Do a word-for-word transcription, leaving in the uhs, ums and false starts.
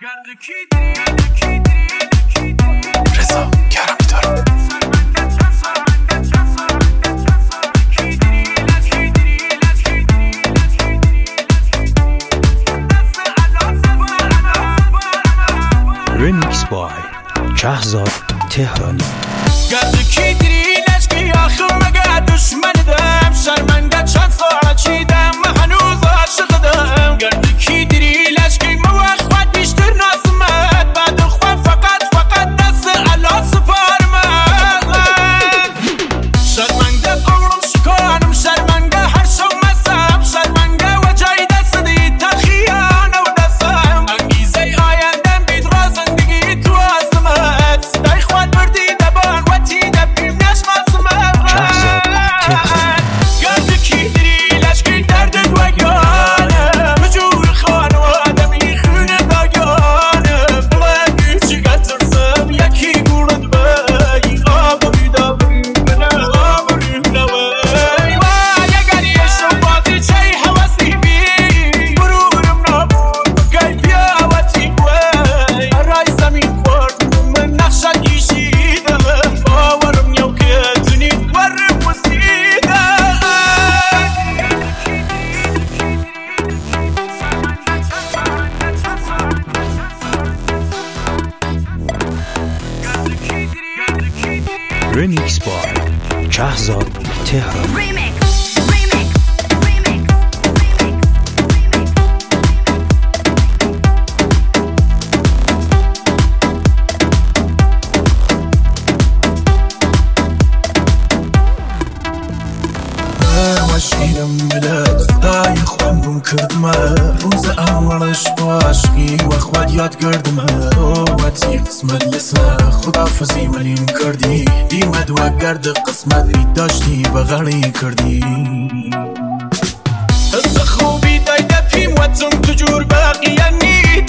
رضا کرمی دارم. Remix by شهزاد تهرانی. گرد کی دیری لشکی آخر مگه دشمن دم شرمنده چند ساعت چیدم و هنوز عاشقدم. گرد کی دیری لشکی موقع خود بیشتر ناسمت بعد خود فقط فقط دست علا سپارمت. شرمنده قولم شکانم شرمنده هر شو مسم شرمنده و جای دست دی تخیانه و دستم انگیزه آیندم بید را زندگی تو عظمت صدای خود بردی دبان و تی دبیم نشناسمت. گرد کی دیری لشکی دردت وگانه مجور خانواده می خونه باگانه بلگی چیگه ترسم یکی گولت بی آبری دابری منه آبری نوی وای اگر یه شو بازی چی حواسی بی برورم نابود بگی بیا و تی وی رای زمین خورد من نقشه کشیدم باورم یو که دنید ورم وسیده. Remix by شهزاد تهرانی. Remix, remix, remix, وشیدم بلد خدای خواندم کردم روز اولش با عشقی و خود یاد کردم توتی قسمت لسه خدافزی ولیم کردی دیمد و گرد قسمت ری داشتی بغلی کردی. حس خوبی دایده پیم و تم تجور باقی نی